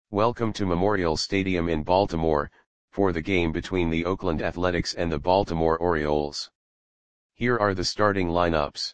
Welcome to Memorial Stadium in Baltimore, for the game between the Oakland Athletics and the Baltimore Orioles. Here are the starting lineups.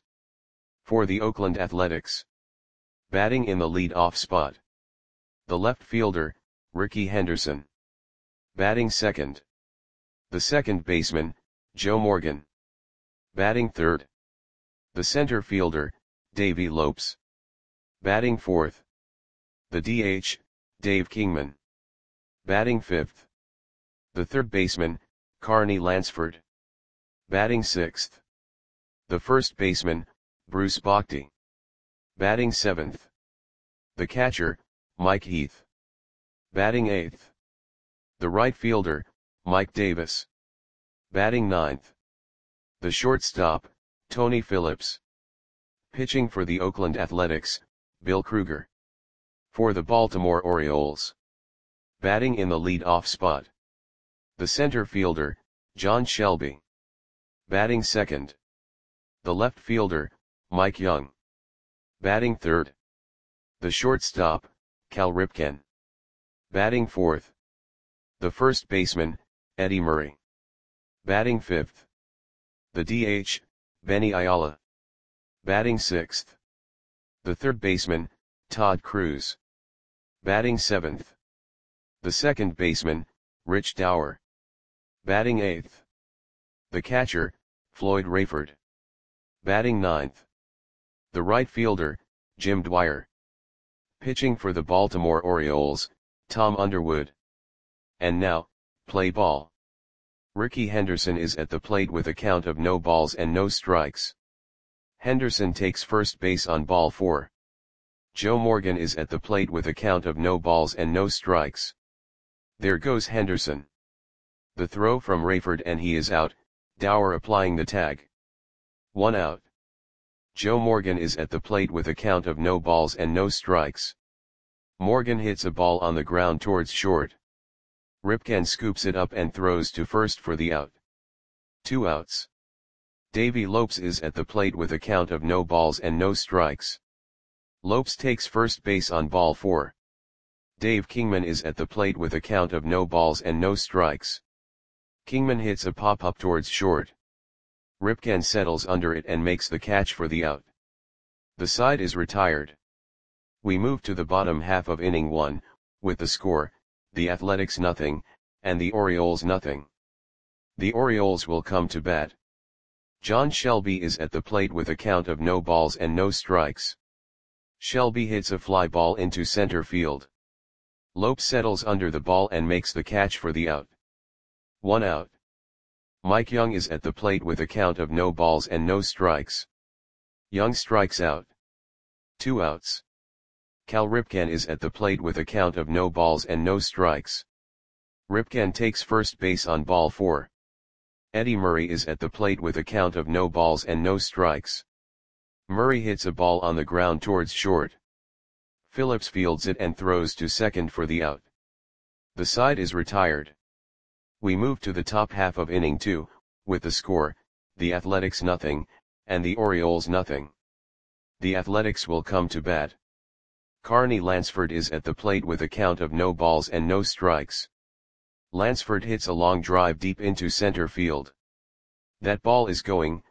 For the Oakland Athletics. Batting in the lead-off spot. The left fielder, Rickey Henderson. Batting second. The second baseman, Joe Morgan. Batting third. The center fielder, Davey Lopes. Batting fourth. The DH, Dave Kingman. Batting fifth. The third baseman, Carney Lansford. Batting sixth. The first baseman, Bruce Bochy. Batting seventh. The catcher, Mike Heath. Batting eighth. The right fielder, Mike Davis. Batting ninth. The shortstop, Tony Phillips. Pitching for the Oakland Athletics, Bill Krueger. For the Baltimore Orioles. Batting in the lead-off spot. The center fielder, John Shelby. Batting second. The left fielder, Mike Young. Batting third. The shortstop, Cal Ripken. Batting fourth. The first baseman, Eddie Murray. Batting fifth. The DH, Benny Ayala. Batting sixth. The third baseman, Todd Cruz. Batting seventh. The second baseman, Rich Dower. Batting eighth. The catcher, Floyd Rayford. Batting ninth. The right fielder, Jim Dwyer. Pitching for the Baltimore Orioles, Tom Underwood. And now, play ball. Rickey Henderson is at the plate with a count of no balls and no strikes. Henderson takes first base on ball 4. Joe Morgan is at the plate with a count of no balls and no strikes. There goes Henderson. The throw from Rayford and he is out, Dower applying the tag. 1 out. Joe Morgan is at the plate with a count of no balls and no strikes. Morgan hits a ball on the ground towards short. Ripken scoops it up and throws to first for the out. 2 outs. Davey Lopes is at the plate with a count of no balls and no strikes. Lopes takes first base on ball 4. Dave Kingman is at the plate with a count of no balls and no strikes. Kingman hits a pop-up towards short. Ripken settles under it and makes the catch for the out. The side is retired. We move to the bottom half of inning 1, with the score, the Athletics 0, and the Orioles 0. The Orioles will come to bat. John Shelby is at the plate with a count of no balls and no strikes. Shelby hits a fly ball into center field. Lopes settles under the ball and makes the catch for the out. 1 out. Mike Young is at the plate with a count of no balls and no strikes. Young strikes out. 2 outs. Cal Ripken is at the plate with a count of no balls and no strikes. Ripken takes first base on ball 4. Eddie Murray is at the plate with a count of no balls and no strikes. Murray hits a ball on the ground towards short. Phillips fields it and throws to second for the out. The side is retired. We move to the top half of inning 2, with the score, the Athletics 0, and the Orioles 0. The Athletics will come to bat. Carney Lansford is at the plate with a count of no balls and no strikes. Lansford hits a long drive deep into center field. That ball is gone.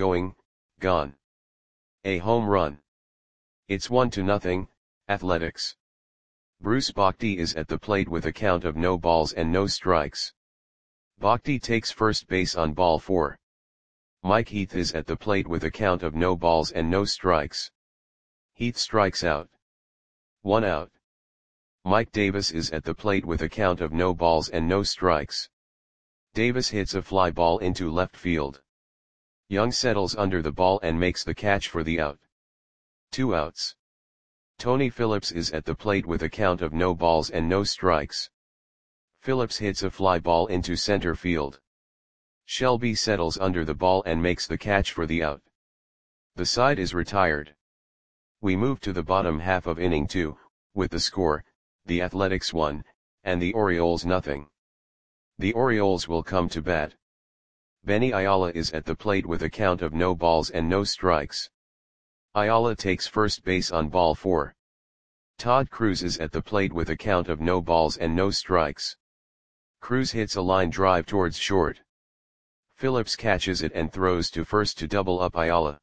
A home run. It's 1-0, Athletics. Bruce Bochy is at the plate with a count of no balls and no strikes. Bochy takes first base on ball 4. Mike Heath is at the plate with a count of no balls and no strikes. Heath strikes out. 1 out. Mike Davis is at the plate with a count of no balls and no strikes. Davis hits a fly ball into left field. Young settles under the ball and makes the catch for the out. 2 outs. Tony Phillips is at the plate with a count of no balls and no strikes. Phillips hits a fly ball into center field. Shelby settles under the ball and makes the catch for the out. The side is retired. We move to the bottom half of inning 2, with the score, the Athletics 1, and the Orioles 0. The Orioles will come to bat. Benny Ayala is at the plate with a count of no balls and no strikes. Ayala takes first base on ball 4. Todd Cruz is at the plate with a count of no balls and no strikes. Cruz hits a line drive towards short. Phillips catches it and throws to first to double up Ayala.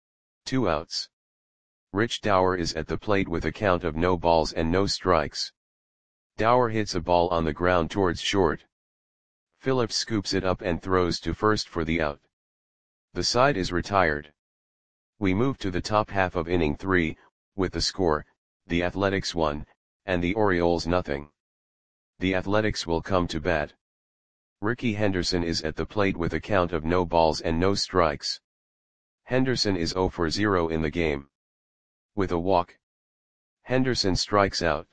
2 outs. Rich Dauer is at the plate with a count of no balls and no strikes. Dauer hits a ball on the ground towards short. Phillips scoops it up and throws to first for the out. The side is retired. We move to the top half of inning 3, with the score, the Athletics 1, and the Orioles nothing. The Athletics will come to bat. Rickey Henderson is at the plate with a count of no balls and no strikes. Henderson is 0 for 0 in the game. With a walk, Henderson strikes out.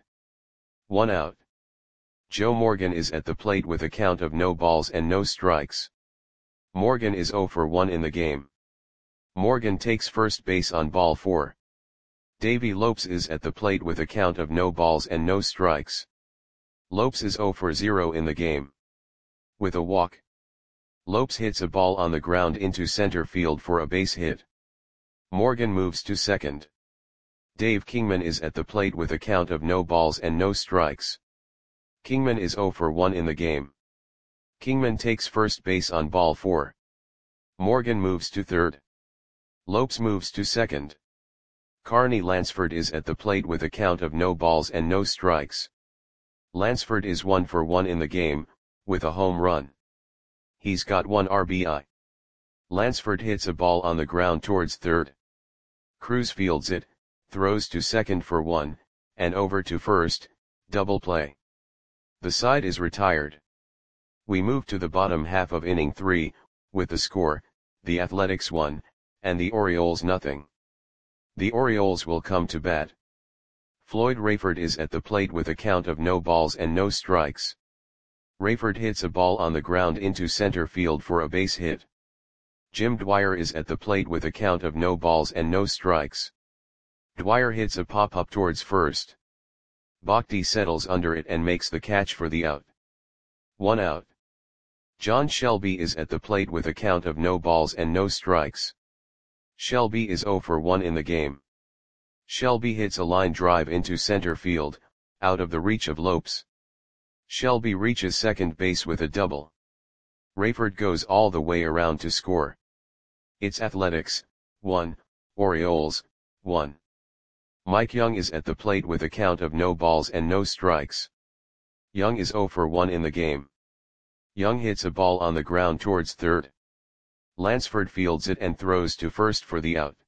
1 out. Joe Morgan is at the plate with a count of no balls and no strikes. Morgan is 0 for 1 in the game. Morgan takes first base on ball 4. Davey Lopes is at the plate with a count of no balls and no strikes. Lopes is 0 for 0 in the game. With a walk, Lopes hits a ball on the ground into center field for a base hit. Morgan moves to second. Dave Kingman is at the plate with a count of no balls and no strikes. Kingman is 0 for 1 in the game. Kingman takes first base on ball 4. Morgan moves to third. Lopes moves to second. Carney Lansford is at the plate with a count of no balls and no strikes. Lansford is 1 for 1 in the game, with a home run. He's got 1 RBI. Lansford hits a ball on the ground towards third. Cruz fields it, throws to second for 1, and over to first, double play. The side is retired. We move to the bottom half of inning 3, with the score, the Athletics 1, and the Orioles nothing. The Orioles will come to bat. Floyd Rayford is at the plate with a count of no balls and no strikes. Rayford hits a ball on the ground into center field for a base hit. Jim Dwyer is at the plate with a count of no balls and no strikes. Dwyer hits a pop-up towards first. Bhakti settles under it and makes the catch for the out. 1 out. John Shelby is at the plate with a count of no balls and no strikes. Shelby is 0 for 1 in the game. Shelby hits a line drive into center field, out of the reach of Lopes. Shelby reaches second base with a double. Rayford goes all the way around to score. It's Athletics, 1, Orioles, 1. Mike Young is at the plate with a count of no balls and no strikes. Young is 0 for 1 in the game. Young hits a ball on the ground towards third. Lansford fields it and throws to first for the out.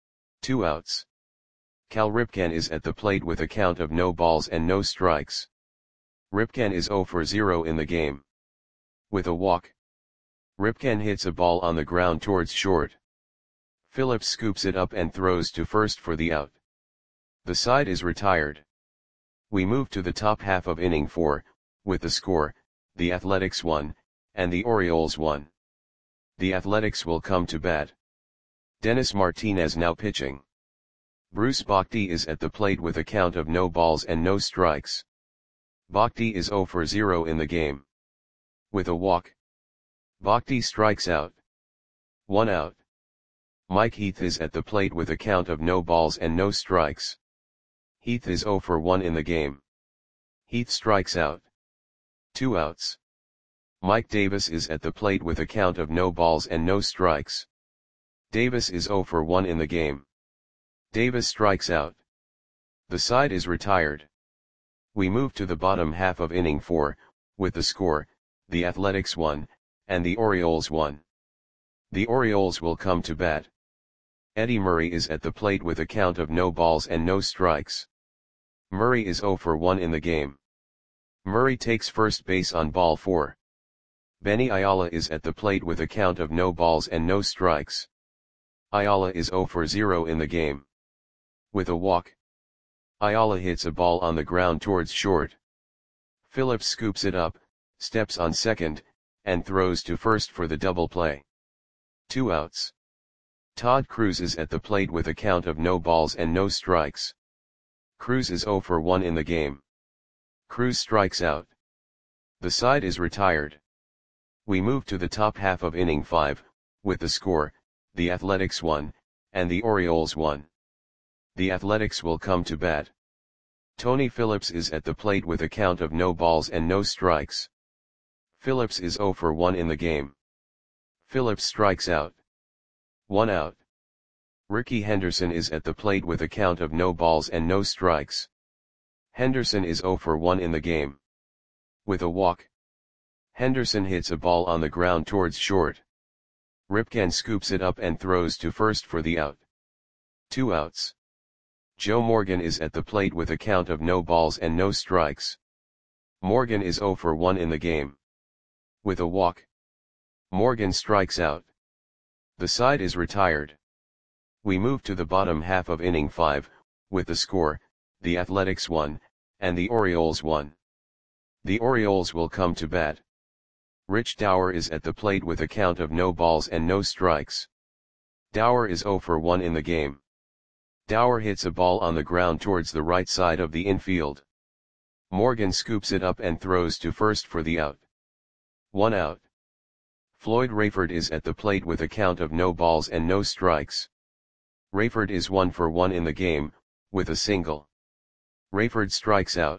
2 outs. Cal Ripken is at the plate with a count of no balls and no strikes. Ripken is 0 for 0 in the game. With a walk, Ripken hits a ball on the ground towards short. Phillips scoops it up and throws to first for the out. The side is retired. We move to the top half of inning 4, with the score, the Athletics 1, and the Orioles 1. The Athletics will come to bat. Dennis Martinez now pitching. Bruce Bhakti is at the plate with a count of no balls and no strikes. Bhakti is 0 for 0 in the game. With a walk, Bhakti strikes out. 1 out. Mike Heath is at the plate with a count of no balls and no strikes. Heath is 0 for 1 in the game. Heath strikes out. 2 outs. Mike Davis is at the plate with a count of no balls and no strikes. Davis is 0 for 1 in the game. Davis strikes out. The side is retired. We move to the bottom half of inning 4, with the score, the Athletics 1, and the Orioles 1. The Orioles will come to bat. Eddie Murray is at the plate with a count of no balls and no strikes. Murray is 0 for 1 in the game. Murray takes first base on ball 4. Benny Ayala is at the plate with a count of no balls and no strikes. Ayala is 0 for 0 in the game. With a walk, Ayala hits a ball on the ground towards short. Phillips scoops it up, steps on second, and throws to first for the double play. 2 outs. Todd Cruz is at the plate with a count of no balls and no strikes. Cruz is 0 for 1 in the game. Cruz strikes out. The side is retired. We move to the top half of inning 5, with the score, the Athletics 1, and the Orioles 1. The Athletics will come to bat. Tony Phillips is at the plate with a count of no balls and no strikes. Phillips is 0 for 1 in the game. Phillips strikes out. 1 out. Rickey Henderson is at the plate with a count of no balls and no strikes. Henderson is 0 for 1 in the game. With a walk. Henderson hits a ball on the ground towards short. Ripken scoops it up and throws to first for the out. 2 outs. Joe Morgan is at the plate with a count of no balls and no strikes. Morgan is 0 for 1 in the game. With a walk. Morgan strikes out. The side is retired. We move to the bottom half of inning 5, with the score, the Athletics 1, and the Orioles 1. The Orioles will come to bat. Rich Dower is at the plate with a count of no balls and no strikes. Dower is 0 for 1 in the game. Dower hits a ball on the ground towards the right side of the infield. Morgan scoops it up and throws to first for the out. 1 out. Floyd Rayford is at the plate with a count of no balls and no strikes. Rayford is 1 for 1 in the game, with a single. Rayford strikes out.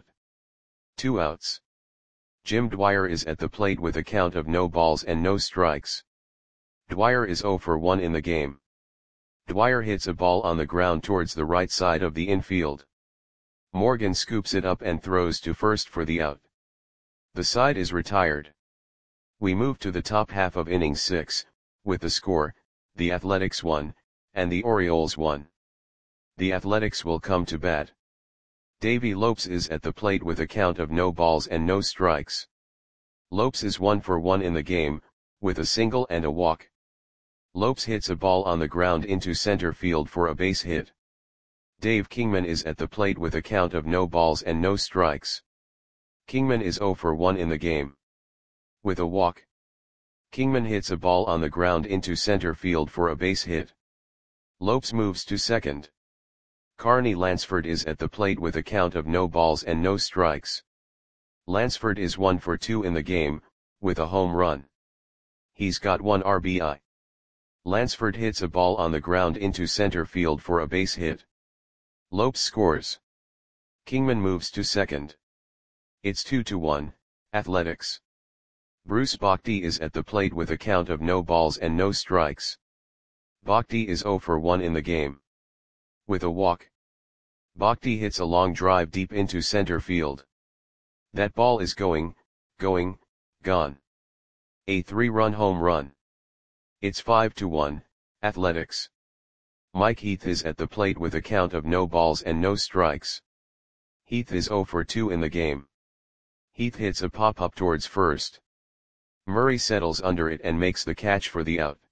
2 outs. Jim Dwyer is at the plate with a count of no balls and no strikes. Dwyer is 0 for 1 in the game. Dwyer hits a ball on the ground towards the right side of the infield. Morgan scoops it up and throws to first for the out. The side is retired. We move to the top half of inning 6, with the score, the Athletics 1, and the Orioles 1. The Athletics will come to bat. Davey Lopes is at the plate with a count of no balls and no strikes. Lopes is 1 for 1 in the game, with a single and a walk. Lopes hits a ball on the ground into center field for a base hit. Dave Kingman is at the plate with a count of no balls and no strikes. Kingman is 0 for 1 in the game. With a walk. Kingman hits a ball on the ground into center field for a base hit. Lopes moves to second. Carney Lansford is at the plate with a count of no balls and no strikes. Lansford is 1 for 2 in the game, with a home run. He's got 1 RBI. Lansford hits a ball on the ground into center field for a base hit. Lopes scores. Kingman moves to second. It's 2-1, Athletics. Bruce Bhakdi is at the plate with a count of no balls and no strikes. Bhakdi is 0 for 1 in the game. With a walk. Bhakdi hits a long drive deep into center field. That ball is going, gone. A 3-run home run. It's 5-1, Athletics. Mike Heath is at the plate with a count of no balls and no strikes. Heath is 0 for 2 in the game. Heath hits a pop-up towards first. Murray settles under it and makes the catch for the out.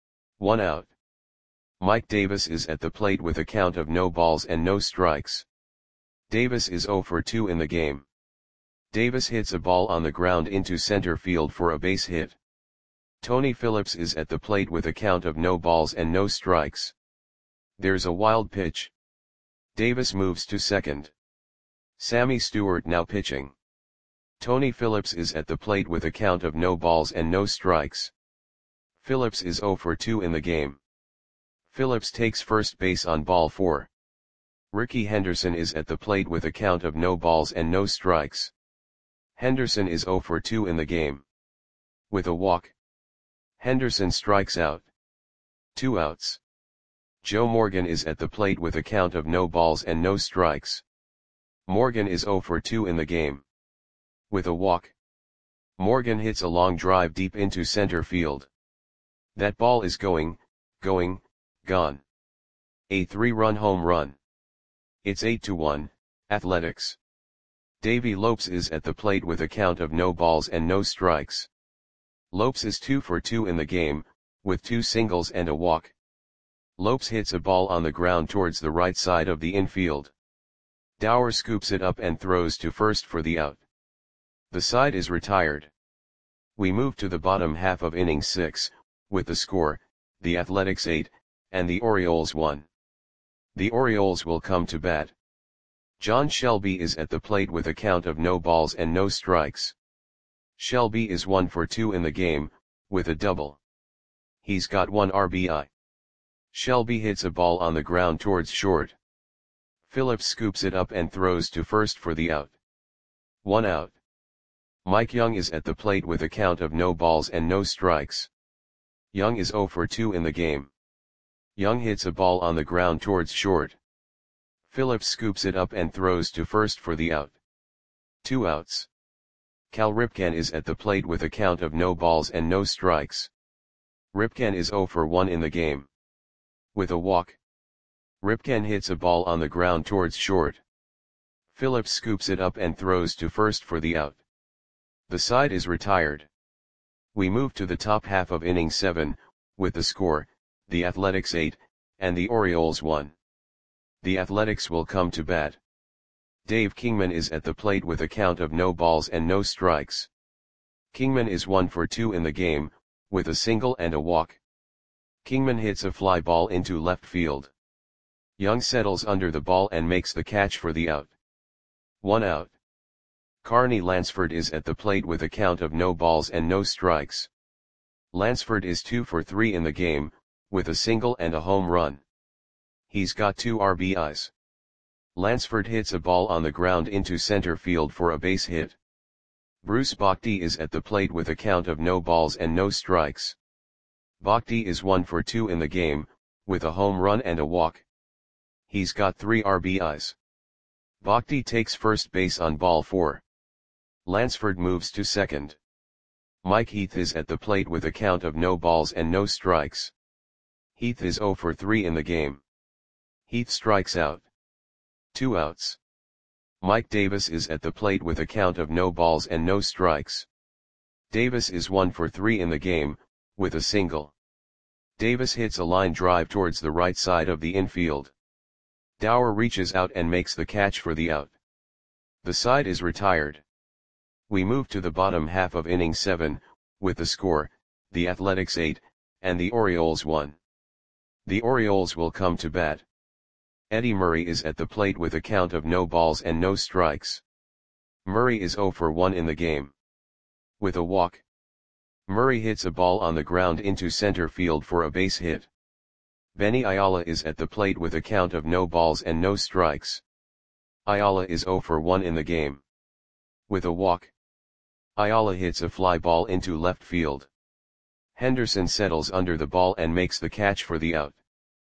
1 out. Mike Davis is at the plate with a count of no balls and no strikes. Davis is 0 for 2 in the game. Davis hits a ball on the ground into center field for a base hit. Tony Phillips is at the plate with a count of no balls and no strikes. There's a wild pitch. Davis moves to second. Sammy Stewart now pitching. Tony Phillips is at the plate with a count of no balls and no strikes. Phillips is 0 for 2 in the game. Phillips takes first base on ball 4. Rickey Henderson is at the plate with a count of no balls and no strikes. Henderson is 0 for 2 in the game. With a walk. Henderson strikes out. 2 outs. Joe Morgan is at the plate with a count of no balls and no strikes. Morgan is 0 for 2 in the game. With a walk. Morgan hits a long drive deep into center field. That ball is going, gone. A 3-run home run. It's 8-1, Athletics. Davey Lopes is at the plate with a count of no balls and no strikes. Lopes is 2 for 2 in the game, with 2 singles and a walk. Lopes hits a ball on the ground towards the right side of the infield. Dower scoops it up and throws to first for the out. The side is retired. We move to the bottom half of inning 6, with the score, the Athletics 8, and the Orioles 1. The Orioles will come to bat. John Shelby is at the plate with a count of no balls and no strikes. Shelby is 1 for 2 in the game, with a double. He's got 1 RBI. Shelby hits a ball on the ground towards short. Phillips scoops it up and throws to first for the out. 1 out. Mike Young is at the plate with a count of no balls and no strikes. Young is 0 for 2 in the game. Young hits a ball on the ground towards short. Phillips scoops it up and throws to first for the out. 2 outs. Cal Ripken is at the plate with a count of no balls and no strikes. Ripken is 0 for 1 in the game. With a walk, Ripken hits a ball on the ground towards short. Phillips scoops it up and throws to first for the out. The side is retired. We move to the top half of inning 7, with the score, the Athletics 8, and the Orioles 1. The Athletics will come to bat. Dave Kingman is at the plate with a count of no balls and no strikes. Kingman is 1 for 2 in the game, with a single and a walk. Kingman hits a fly ball into left field. Young settles under the ball and makes the catch for the out. 1 out. Carney Lansford is at the plate with a count of no balls and no strikes. Lansford is 2 for 3 in the game, with a single and a home run. He's got 2 RBIs. Lansford hits a ball on the ground into center field for a base hit. Bruce Bhakdi is at the plate with a count of no balls and no strikes. Bhakdi is 1 for 2 in the game, with a home run and a walk. He's got 3 RBIs. Bhakdi takes first base on ball 4. Lansford moves to second. Mike Heath is at the plate with a count of no balls and no strikes. Heath is 0 for 3 in the game. Heath strikes out. 2 outs. Mike Davis is at the plate with a count of no balls and no strikes. Davis is 1 for 3 in the game, with a single. Davis hits a line drive towards the right side of the infield. Dower reaches out and makes the catch for the out. The side is retired. We move to the bottom half of inning 7, with the score, the Athletics 8, and the Orioles 1. The Orioles will come to bat. Eddie Murray is at the plate with a count of no balls and no strikes. Murray is 0 for 1 in the game. With a walk, Murray hits a ball on the ground into center field for a base hit. Benny Ayala is at the plate with a count of no balls and no strikes. Ayala is 0 for 1 in the game. With a walk, Ayala hits a fly ball into left field. Henderson settles under the ball and makes the catch for the out.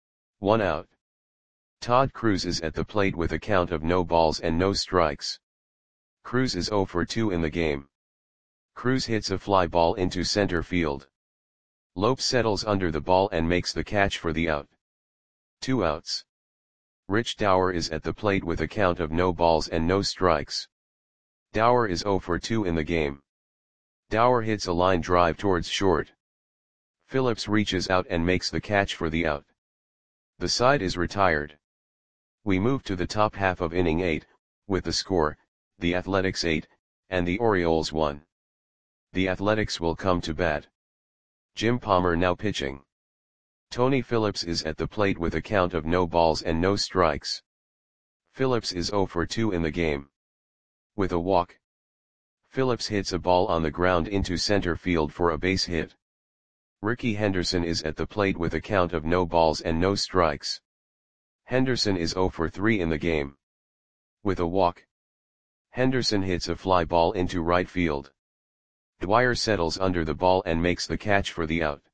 1 out. Todd Cruz is at the plate with a count of no balls and no strikes. Cruz is 0 for 2 in the game. Cruz hits a fly ball into center field. Lopes settles under the ball and makes the catch for the out. 2 outs. Rich Dower is at the plate with a count of no balls and no strikes. Dower is 0 for 2 in the game. Dower hits a line drive towards short. Phillips reaches out and makes the catch for the out. The side is retired. We move to the top half of inning 8, with the score, the Athletics 8, and the Orioles 1. The Athletics will come to bat. Jim Palmer now pitching. Tony Phillips is at the plate with a count of no balls and no strikes. Phillips is 0 for 2 in the game. With a walk, Phillips hits a ball on the ground into center field for a base hit. Ricky Henderson is at the plate with a count of no balls and no strikes. Henderson is 0 for 3 in the game. With a walk, Henderson hits a fly ball into right field. Dwyer settles under the ball and makes the catch for the out.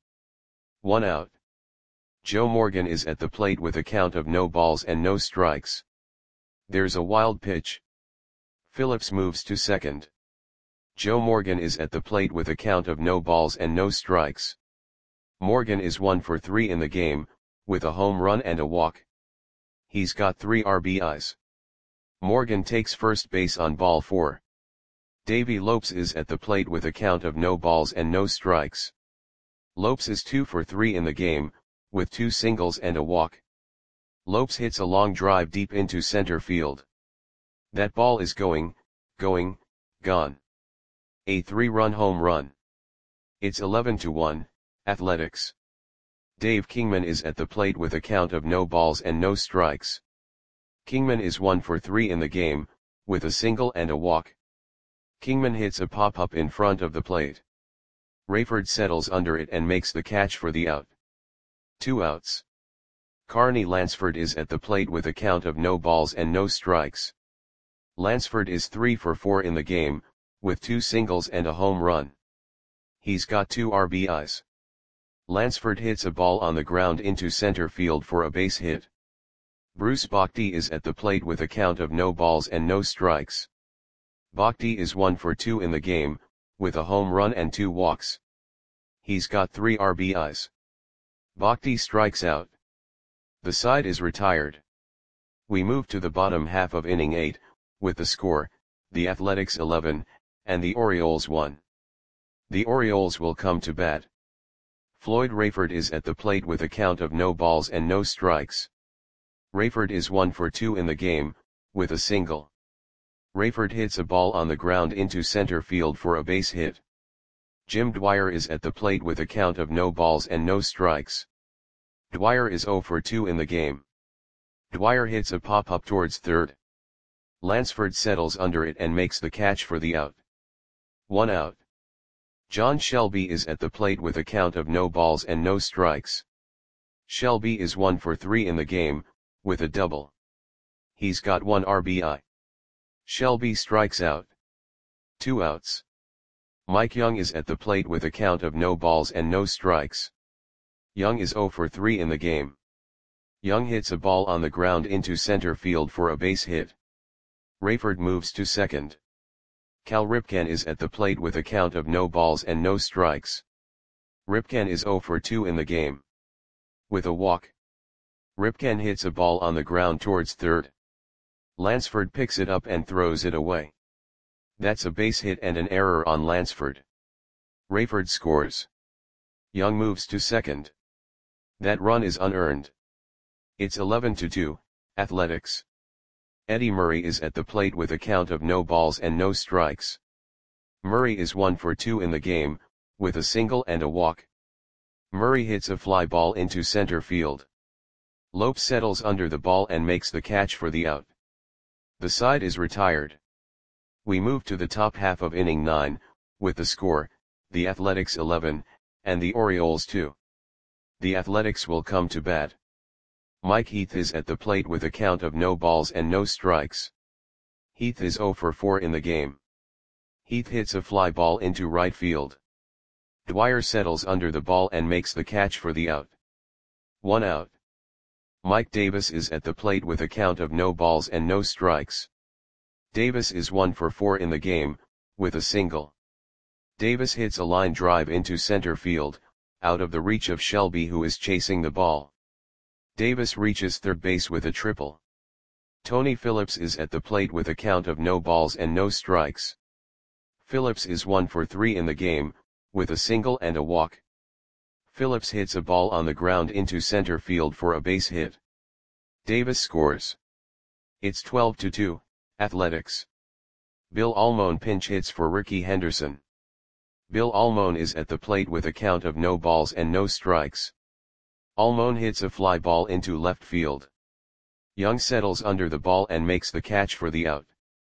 1 out. Joe Morgan is at the plate with a count of no balls and no strikes. There's a wild pitch. Phillips moves to second. Joe Morgan is at the plate with a count of no balls and no strikes. Morgan is 1 for 3 in the game, with a home run and a walk. He's got 3 RBIs. Morgan takes first base on ball 4. Davey Lopes is at the plate with a count of no balls and no strikes. Lopes is 2 for 3 in the game, with 2 singles and a walk. Lopes hits a long drive deep into center field. That ball is gone. A 3-run home run. It's 11-1, Athletics. Dave Kingman is at the plate with a count of no balls and no strikes. Kingman is 1 for 3 in the game, with a single and a walk. Kingman hits a pop-up in front of the plate. Rayford settles under it and makes the catch for the out. 2 outs. Carney Lansford is at the plate with a count of no balls and no strikes. Lansford is 3 for 4 in the game, with 2 singles and a home run. He's got 2 RBIs. Lansford hits a ball on the ground into center field for a base hit. Bruce Bhakdi is at the plate with a count of no balls and no strikes. Bhakdi is 1 for 2 in the game, with a home run and 2 walks. He's got 3 RBIs. Bhakdi strikes out. The side is retired. We move to the bottom half of inning 8, with the score, the Athletics 11, and the Orioles 1. The Orioles will come to bat. Floyd Rayford is at the plate with a count of no balls and no strikes. Rayford is 1 for 2 in the game, with a single. Rayford hits a ball on the ground into center field for a base hit. Jim Dwyer is at the plate with a count of no balls and no strikes. Dwyer is 0 for 2 in the game. Dwyer hits a pop-up towards third. Lansford settles under it and makes the catch for the out. 1 out. John Shelby is at the plate with a count of no balls and no strikes. Shelby is 1 for 3 in the game, with a double. He's got 1 RBI. Shelby strikes out. 2 outs. Mike Young is at the plate with a count of no balls and no strikes. Young is 0 for 3 in the game. Young hits a ball on the ground into center field for a base hit. Rayford moves to second. Cal Ripken is at the plate with a count of no balls and no strikes. Ripken is 0 for 2 in the game. With a walk. Ripken hits a ball on the ground towards third. Lansford picks it up and throws it away. That's a base hit and an error on Lansford. Rayford scores. Young moves to second. That run is unearned. It's 11-2, Athletics. Eddie Murray is at the plate with a count of no balls and no strikes. Murray is 1 for 2 in the game, with a single and a walk. Murray hits a fly ball into center field. Lopes settles under the ball and makes the catch for the out. The side is retired. We move to the top half of inning 9, with the score, the Athletics 11, and the Orioles 2. The Athletics will come to bat. Mike Heath is at the plate with a count of no balls and no strikes. Heath is 0 for 4 in the game. Heath hits a fly ball into right field. Dwyer settles under the ball and makes the catch for the out. 1 out. Mike Davis is at the plate with a count of no balls and no strikes. Davis is 1 for 4 in the game, with a single. Davis hits a line drive into center field, out of the reach of Shelby, who is chasing the ball. Davis reaches third base with a triple. Tony Phillips is at the plate with a count of no balls and no strikes. Phillips is 1 for 3 in the game, with a single and a walk. Phillips hits a ball on the ground into center field for a base hit. Davis scores. It's 12-2, Athletics. Bill Almon pinch hits for Rickey Henderson. Bill Almon is at the plate with a count of no balls and no strikes. Almon hits a fly ball into left field. Young settles under the ball and makes the catch for the out.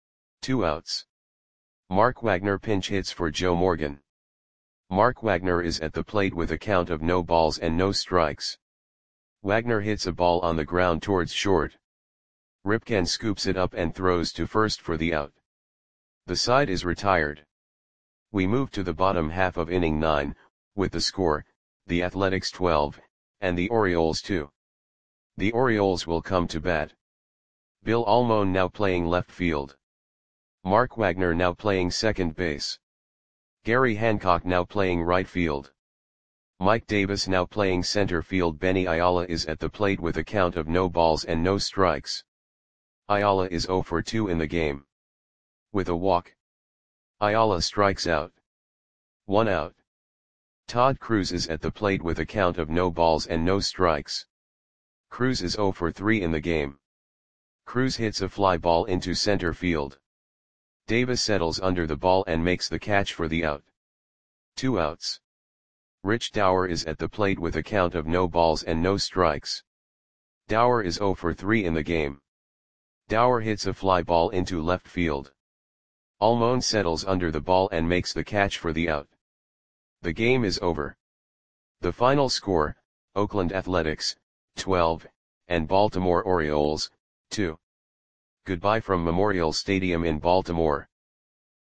2 outs. Mark Wagner pinch hits for Joe Morgan. Mark Wagner is at the plate with a count of no balls and no strikes. Wagner hits a ball on the ground towards short. Ripken scoops it up and throws to first for the out. The side is retired. We move to the bottom half of inning 9, with the score, the Athletics 12, and the Orioles 2. The Orioles will come to bat. Bill Almon now playing left field. Mark Wagner now playing second base. Gary Hancock now playing right field. Mike Davis now playing center field. Benny Ayala is at the plate with a count of no balls and no strikes. Ayala is 0 for 2 in the game. With a walk. Ayala strikes out. 1 out. Todd Cruz is at the plate with a count of no balls and no strikes. Cruz is 0 for 3 in the game. Cruz hits a fly ball into center field. Davis settles under the ball and makes the catch for the out. 2 outs. Rich Dower is at the plate with a count of no balls and no strikes. Dower is 0 for 3 in the game. Dower hits a fly ball into left field. Almon settles under the ball and makes the catch for the out. The game is over. The final score, Oakland Athletics, 12, and Baltimore Orioles, 2. Goodbye from Memorial Stadium in Baltimore,